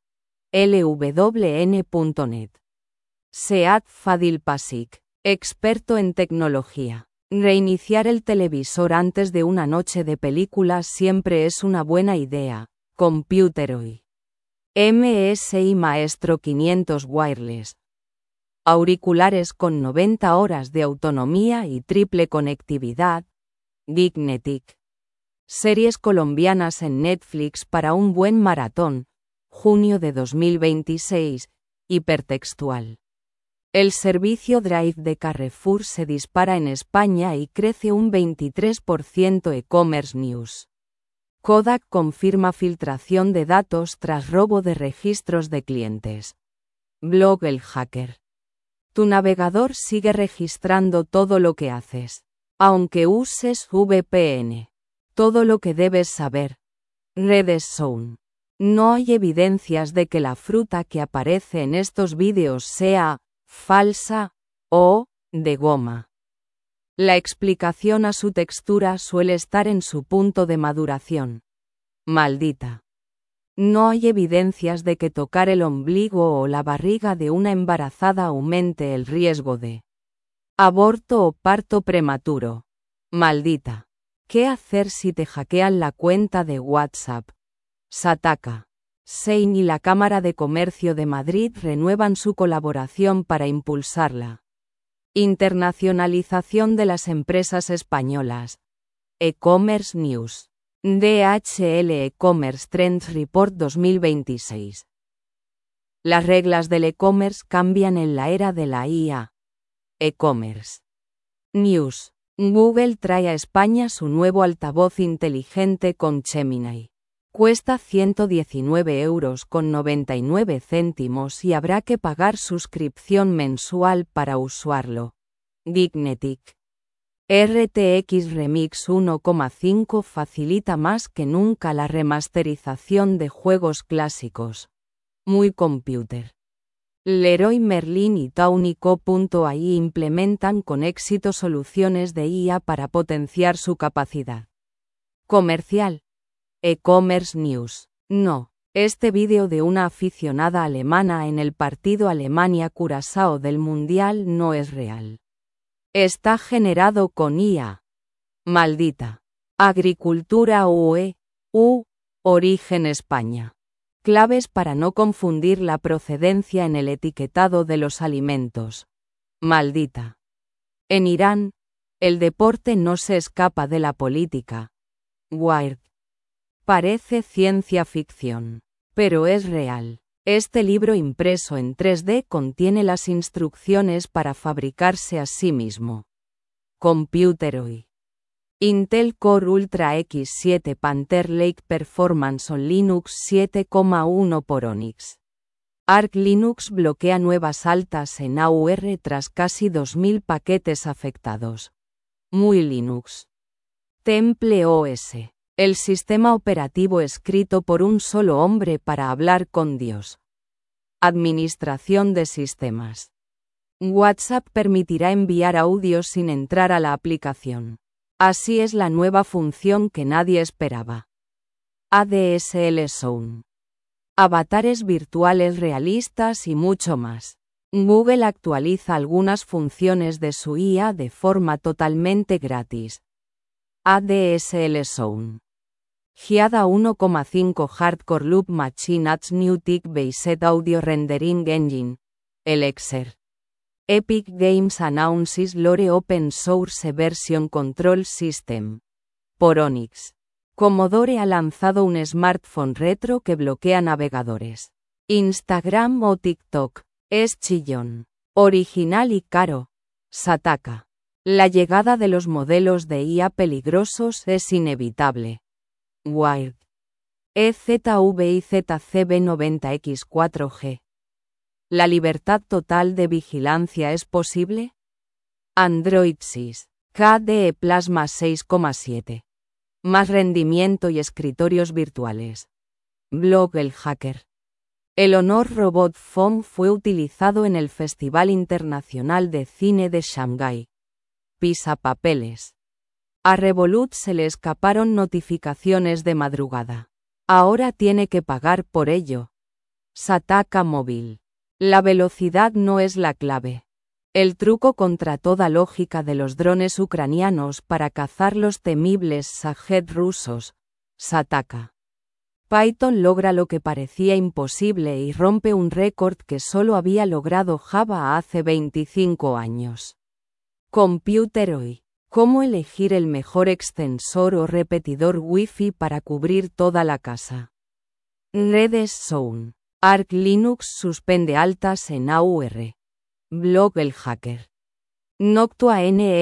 LWN.net. Sead Fadil Pasik, experto en tecnología. Reiniciar el televisor antes de una noche de películas siempre es una buena idea. Computeroy. MSI Maestro 500 Wireless. Auriculares con 90 horas de autonomía y triple conectividad. Geeknetic. Series colombianas en Netflix para un buen maratón. Junio de 2026. Hipertextual. El servicio Drive de Carrefour se dispara en España y crece un 23%. E-Commerce News. Kodak confirma filtración de datos tras robo de registros de clientes. Blog El Hacker. Tu navegador sigue registrando todo lo que haces, aunque uses VPN. Todo lo que debes saber. Redes Sound. No hay evidencias de que la fruta que aparece en estos vídeos sea falsa o de goma. La explicación a su textura suele estar en su punto de maduración. Maldita. No hay evidencias de que tocar el ombligo o la barriga de una embarazada aumente el riesgo de aborto o parto prematuro. Maldita. ¿Qué hacer si te hackean la cuenta de WhatsApp? Sataka. Sein y la Cámara de Comercio de Madrid renuevan su colaboración para impulsar la internacionalización de las empresas españolas. E-Commerce News. DHL E-Commerce Trends Report 2026. Las reglas del e-commerce cambian en la era de la IA. E-Commerce News. Google trae a España su nuevo altavoz inteligente con Gemini. Cuesta 119,99 € y habrá que pagar suscripción mensual para usarlo. Geeknetic. RTX Remix 1,5 facilita más que nunca la remasterización de juegos clásicos. Muy Computer. Leroy Merlin y Tawny.ai implementan con éxito soluciones de IA para potenciar su capacidad comercial. E-Commerce News. No. Este vídeo de una aficionada alemana en el partido Alemania-Curazao del Mundial no es real. Está generado con IA. Maldita. Agricultura Origen España. Claves para no confundir la procedencia en el etiquetado de los alimentos. Maldita. En Irán, el deporte no se escapa de la política. Wired. Parece ciencia ficción, pero es real. Este libro impreso en 3D contiene las instrucciones para fabricarse a sí mismo. Computeroid. Intel Core Ultra X7 Panther Lake Performance on Linux 7,1 por Onyx. Arch Linux bloquea nuevas altas en AUR tras casi 2000 paquetes afectados. Muy Linux. Temple OS. El sistema operativo escrito por un solo hombre para hablar con Dios. Administración de sistemas. WhatsApp permitirá enviar audios sin entrar a la aplicación. Así es la nueva función que nadie esperaba. ADSL Zone. Avatares virtuales realistas y mucho más. Google actualiza algunas funciones de su IA de forma totalmente gratis. ADSL Zone. GIADA 1,5 Hardcore Loop Machine Adds New Tick-Based Audio Rendering Engine. Elixir. Epic Games announces Lore Open Source Version Control System. Por Onyx. Commodore ha lanzado un smartphone retro que bloquea navegadores. Instagram o TikTok. Es chillón. Original y caro. Sataka. La llegada de los modelos de IA peligrosos es inevitable. Wired. EZVIZCB90X4G. ¿La libertad total de vigilancia es posible? Android 6. KDE Plasma 6,7. Más rendimiento y escritorios virtuales. Blog El Hacker. El Honor Robot Phone fue utilizado en el Festival Internacional de Cine de Shanghái. Pisapapeles. A Revolut se le escaparon notificaciones de madrugada. Ahora tiene que pagar por ello. Sataka Móvil. La velocidad no es la clave. El truco contra toda lógica de los drones ucranianos para cazar los temibles Shahed rusos. Sataka. Python logra lo que parecía imposible y rompe un récord que solo había logrado Java hace 25 años. Computeroid. ¿Cómo elegir el mejor extensor o repetidor Wi-Fi para cubrir toda la casa? Redes Zone. Arch Linux suspende altas en AUR. Blog El Hacker. Noctua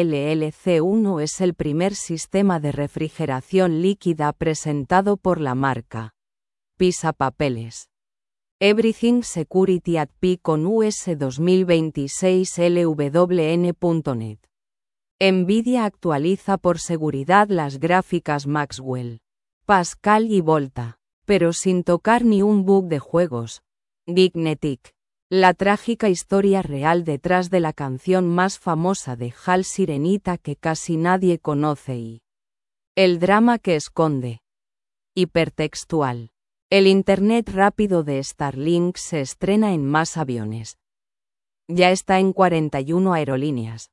NLLC1 es el primer sistema de refrigeración líquida presentado por la marca. Pisapapeles. Everything Security at Peak con US 2026 LWN.net. Nvidia actualiza por seguridad las gráficas Maxwell, Pascal y Volta, pero sin tocar ni un bug de juegos. Geeknetic. La trágica historia real detrás de la canción más famosa de HAL Sirenita que casi nadie conoce y el drama que esconde. Hipertextual. El Internet rápido de Starlink se estrena en más aviones. Ya está en 41 aerolíneas.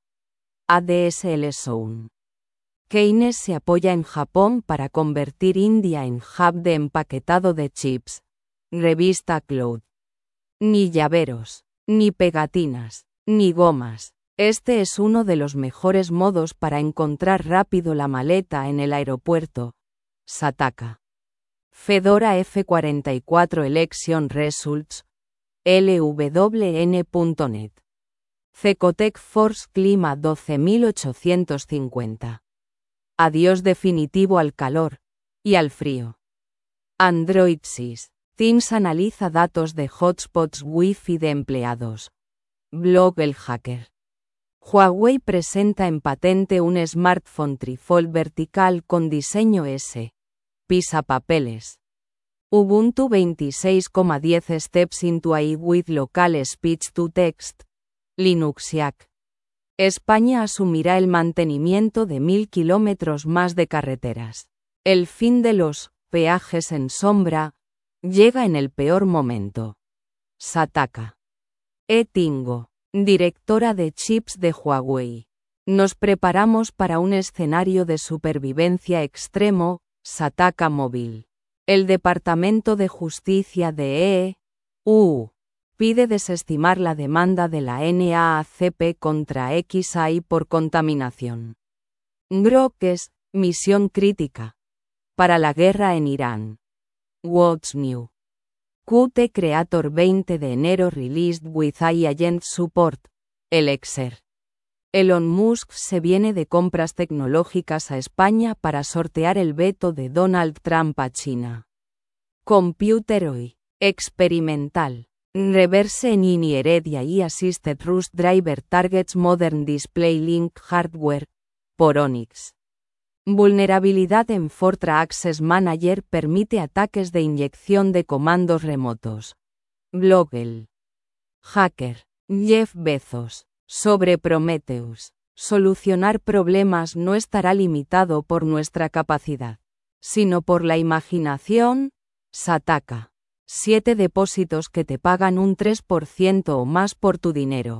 ADSL Zone. Keynes se apoya en Japón para convertir India en hub de empaquetado de chips. Revista Cloud. Ni llaveros, ni pegatinas, ni gomas. Este es uno de los mejores modos para encontrar rápido la maleta en el aeropuerto. Sataka. Fedora F44 Election Results. LWN.net. Cecotec Force Clima 12850. Adiós definitivo al calor y al frío. Android 6. Teams analiza datos de hotspots Wi-Fi de empleados. Blog El Hacker. Huawei presenta en patente un smartphone trifold vertical con diseño S. Pisapapeles. Ubuntu 26,10 Steps into AI with Local Speech to Text. Linuxiac. España asumirá el mantenimiento de 1000 kilómetros más de carreteras. El fin de los peajes en sombra. Llega en el peor momento. Sataka Tingo, directora de chips de Huawei. Nos preparamos para un escenario de supervivencia extremo, Sataka Móvil. El Departamento de Justicia de EU pide desestimar la demanda de la NAACP contra XAI por contaminación. Grokes, misión crítica. Para la guerra en Irán. What's new? Qt Creator 20 de enero released with AI Agent Support. Elixir. Elon Musk se viene de compras tecnológicas a España para sortear el veto de Donald Trump a China. Computer OI. Experimental. Reverse Engineered AI Assisted Rust Driver Targets Modern Display Link Hardware. Por Onyx. Vulnerabilidad en Fortra Access Manager permite ataques de inyección de comandos remotos. Blogel. Hacker. Jeff Bezos. Sobre Prometheus. Solucionar problemas no estará limitado por nuestra capacidad, sino por la imaginación. Sataka. 7 depósitos que te pagan un 3% o más por tu dinero.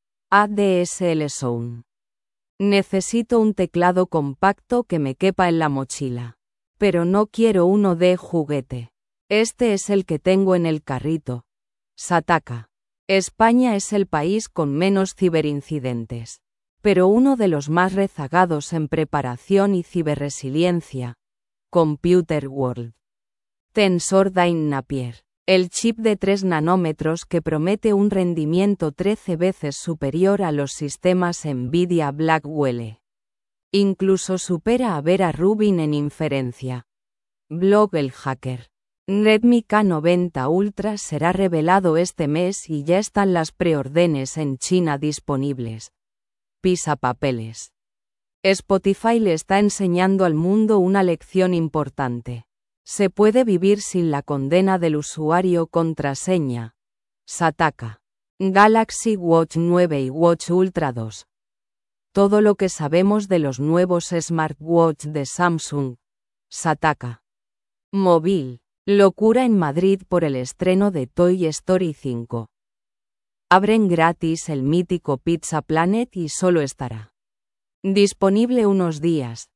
ADSL Zone. Necesito un teclado compacto que me quepa en la mochila. Pero no quiero uno de juguete. Este es el que tengo en el carrito. Sataka. España es el país con menos ciberincidentes, pero uno de los más rezagados en preparación y ciberresiliencia. Computer World. Tensor-Dyne Napier. El chip de 3 nanómetros que promete un rendimiento 13 veces superior a los sistemas Nvidia Blackwell. Incluso supera a Vera Rubin en inferencia. Blog El Hacker. Redmi K90 Ultra será revelado este mes y ya están las preórdenes en China disponibles. Pisapapeles. Spotify le está enseñando al mundo una lección importante. Se puede vivir sin la condena del usuario contraseña. Sataka. Galaxy Watch 9 y Watch Ultra 2. Todo lo que sabemos de los nuevos smartwatch de Samsung. Sataka. Móvil. Locura en Madrid por el estreno de Toy Story 5. Abren gratis el mítico Pizza Planet y solo estará disponible unos días.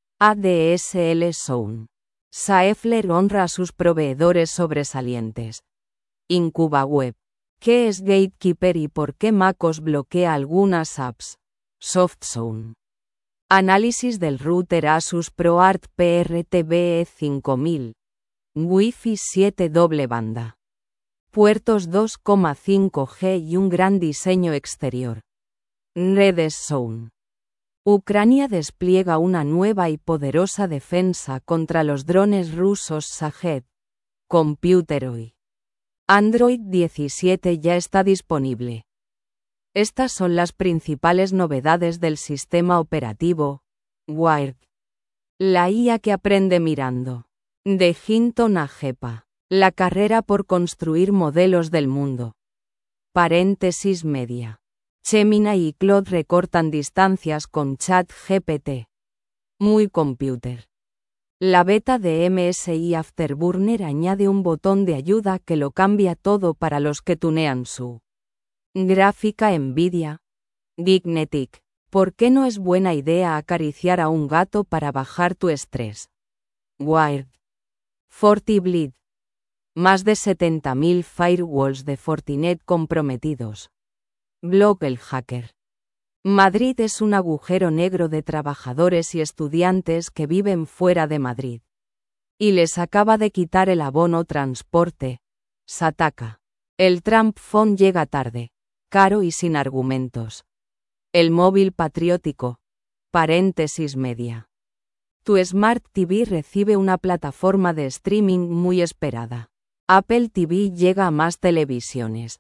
ADSL Zone. Saefler honra a sus proveedores sobresalientes. IncubaWeb. ¿Qué es Gatekeeper y por qué MacOS bloquea algunas apps? SoftZone. Análisis del router Asus ProArt PRTBE 5000. Wi-Fi 7 doble banda. Puertos 2,5G y un gran diseño exterior. Redes Zone. Ucrania despliega una nueva y poderosa defensa contra los drones rusos Shahed. Computer OI. Android 17 ya está disponible. Estas son las principales novedades del sistema operativo. Wired. La IA que aprende mirando. De Hinton a Jepa. La carrera por construir modelos del mundo. Paréntesis media. Gemini y Claude recortan distancias con ChatGPT. Muy computer. La beta de MSI Afterburner añade un botón de ayuda que lo cambia todo para los que tunean su gráfica Nvidia. Geeknetic. ¿Por qué no es buena idea acariciar a un gato para bajar tu estrés? Wired. FortiBleed. Más de 70.000 firewalls de Fortinet comprometidos. Blog El Hacker. Madrid es un agujero negro de trabajadores y estudiantes que viven fuera de Madrid. Y les acaba de quitar el abono transporte. Sataka. El Trump Phone llega tarde, caro y sin argumentos. El móvil patriótico. Paréntesis media. Tu Smart TV recibe una plataforma de streaming muy esperada. Apple TV llega a más televisiones.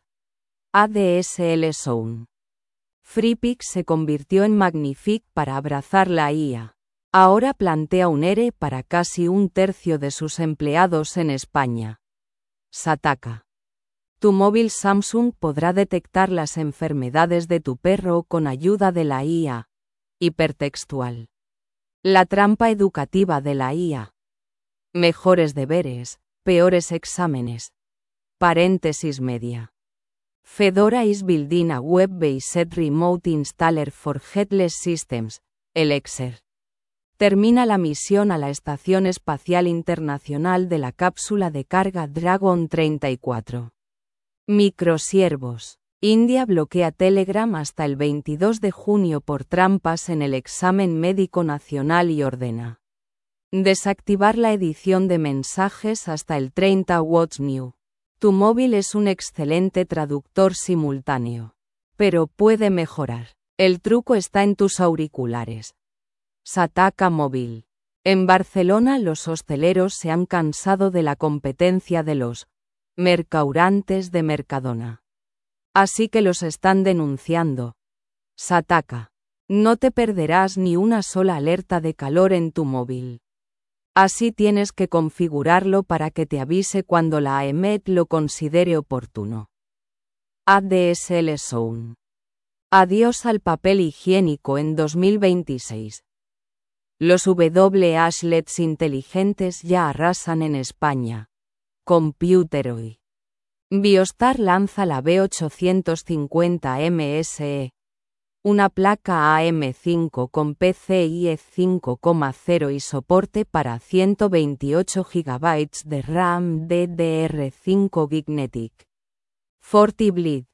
ADSL Zone. FreePix se convirtió en Magnific para abrazar la IA. Ahora plantea un ERE para casi un tercio de sus empleados en España. Sataka. Tu móvil Samsung podrá detectar las enfermedades de tu perro con ayuda de la IA. Hipertextual. La trampa educativa de la IA. Mejores deberes. Peores exámenes. Paréntesis media. Fedora is building a web-based remote installer for headless systems, Elixir. Termina la misión a la Estación Espacial Internacional de la cápsula de carga Dragon 34. Microsiervos. India bloquea Telegram hasta el 22 de junio por trampas en el examen médico nacional y ordena desactivar la edición de mensajes hasta el 30. What's new? Tu móvil es un excelente traductor simultáneo. Pero puede mejorar. El truco está en tus auriculares. Sataka Móvil. En Barcelona los hosteleros se han cansado de la competencia de los mercaurantes de Mercadona. Así que los están denunciando. Sataka. No te perderás ni una sola alerta de calor en tu móvil. Así tienes que configurarlo para que te avise cuando la AEMET lo considere oportuno. ADSL Zone. Adiós al papel higiénico en 2026. Los WHLEDs inteligentes ya arrasan en España. Computeroid. Biostar lanza la B850 MSE. Una placa AM5 con PCIe 5.0 y soporte para 128 GB de RAM DDR5 Gignetic. FortiBleed.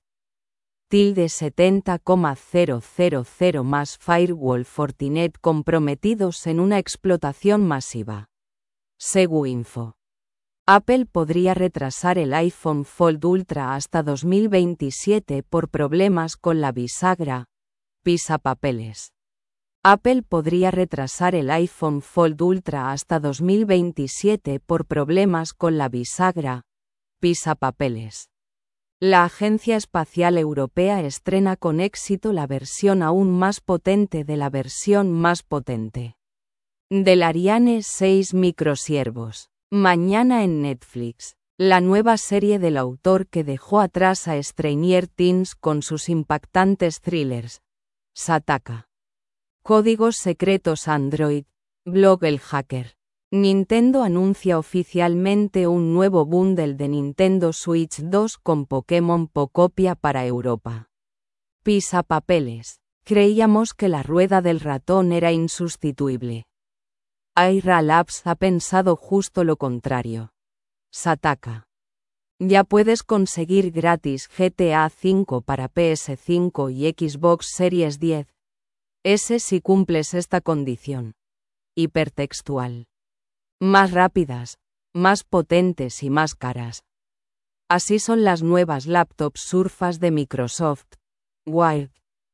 70,000 más Firewall Fortinet comprometidos en una explotación masiva. SeguInfo. Apple podría retrasar el iPhone Fold Ultra hasta 2027 por problemas con la bisagra. Pisapapeles. Apple podría retrasar el iPhone Fold Ultra hasta 2027 por problemas con la bisagra. Pisapapeles. La Agencia Espacial Europea estrena con éxito la versión aún más potente de la versión más potente del Ariane 6 microsiervos. Mañana en Netflix. La nueva serie del autor que dejó atrás a Stranger Things con sus impactantes thrillers. Sataka. Códigos secretos Android. Blog El Hacker. Nintendo anuncia oficialmente un nuevo bundle de Nintendo Switch 2 con Pokémon Pocopia para Europa. Pisapapeles. Creíamos que la rueda del ratón era insustituible. Aira Labs ha pensado justo lo contrario. Sataka. Ya puedes conseguir gratis GTA V para PS5 y Xbox Series 10. S si cumples esta condición. Hipertextual. Más rápidas, más potentes y más caras. Así son las nuevas laptops Surface de Microsoft. Wired.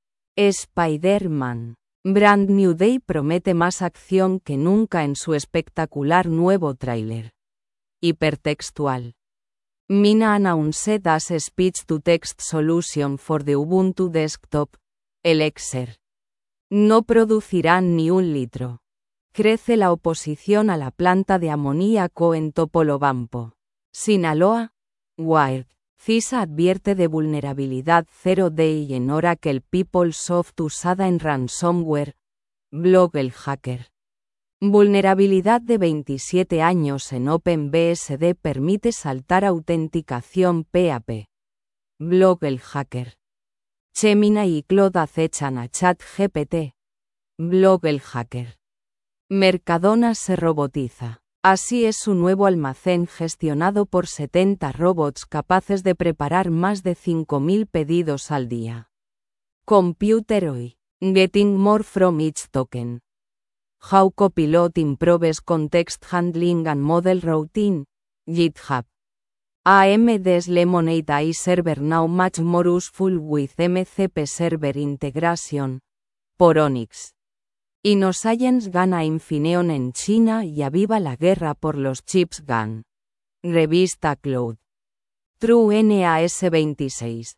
Spider-Man. Brand New Day promete más acción que nunca en su espectacular nuevo tráiler. Hipertextual. Mina announced as a speech-to-text solution for the Ubuntu desktop, Elixir. No producirán ni un litro. Crece la oposición a la planta de amoníaco en Topolobampo, Sinaloa. Wired. CISA advierte de vulnerabilidad 0day en Oracle PeopleSoft usada en ransomware. Blog El Hacker. Vulnerabilidad de 27 años en OpenBSD permite saltar autenticación PAP. Blog El Hacker. Gemini y Claude acechan a ChatGPT. Blog El Hacker. Mercadona se robotiza. Así es su nuevo almacén gestionado por 70 robots capaces de preparar más de 5.000 pedidos al día. Computeroid. Getting more from each token. How Copilot improves context handling and model routing. GitHub. AMD's Lemonade AI server now much more useful with MCP server integration. Phoronix. InnoScience gana Infineon en China y aviva la guerra por los chips GAN. Revista Cloud. True NAS 26.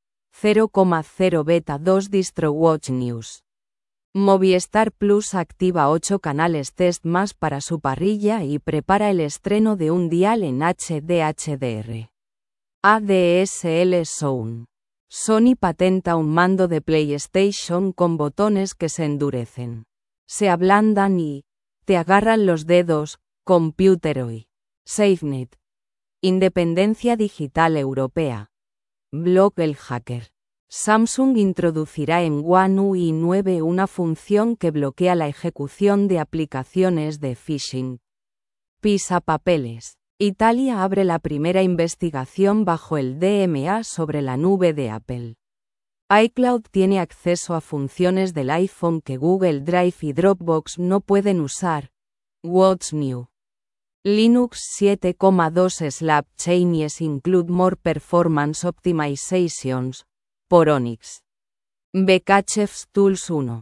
0,0 Beta 2 DistroWatch News. Movistar Plus activa 8 canales test más para su parrilla y prepara el estreno de un dial en HD HDR. ADSL Zone. Sony patenta un mando de PlayStation con botones que se endurecen. Se ablandan y te agarran los dedos. Computeroid. SafeNet. Independencia digital europea. Blog El Hacker. Samsung introducirá en One UI 9 una función que bloquea la ejecución de aplicaciones de phishing. Pisapapeles. Italia abre la primera investigación bajo el DMA sobre la nube de Apple. iCloud tiene acceso a funciones del iPhone que Google Drive y Dropbox no pueden usar. What's new? Linux 7.2 Changes include more performance optimizations. Por Onyx. Bkchefs Tools 1.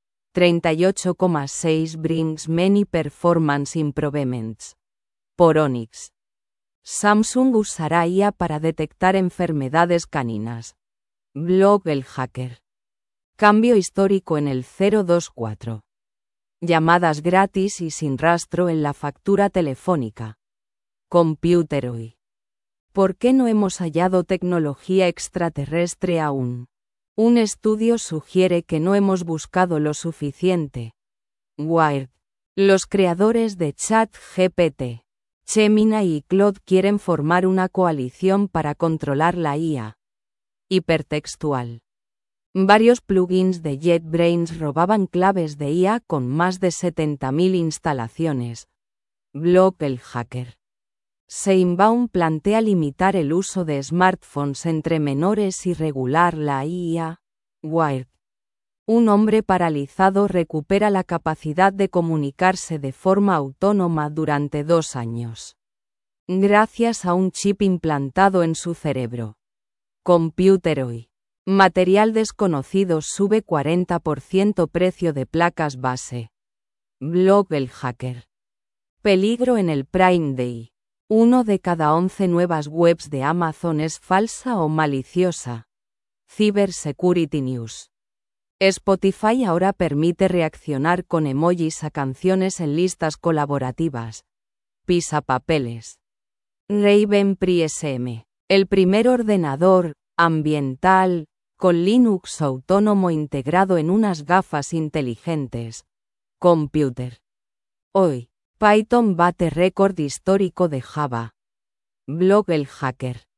38.6 brings many performance improvements. Por Onyx. Samsung usará IA para detectar enfermedades caninas. Blog El Hacker. Cambio histórico en el 024. Llamadas gratis y sin rastro en la factura telefónica. Computeroid. ¿Por qué no hemos hallado tecnología extraterrestre aún? Un estudio sugiere que no hemos buscado lo suficiente. Wired. Los creadores de ChatGPT, Gemini y Claude quieren formar una coalición para controlar la IA. Hipertextual. Varios plugins de JetBrains robaban claves de IA con más de 70.000 instalaciones. Blog El Hacker. Sheinbaum plantea limitar el uso de smartphones entre menores y regular la IA. Wired. Un hombre paralizado recupera la capacidad de comunicarse de forma autónoma durante 2 años. Gracias a un chip implantado en su cerebro. Computeroid. Material desconocido sube 40% precio de placas base. Blog El Hacker. Peligro en el Prime Day. 1 de cada 11 nuevas webs de Amazon es falsa o maliciosa. Cybersecurity News. Spotify ahora permite reaccionar con emojis a canciones en listas colaborativas. Pisapapeles. Raven Pi SM. El primer ordenador ambiental con Linux autónomo integrado en unas gafas inteligentes. Computer. Hoy. Python bate récord histórico de Java. Blog El Hacker.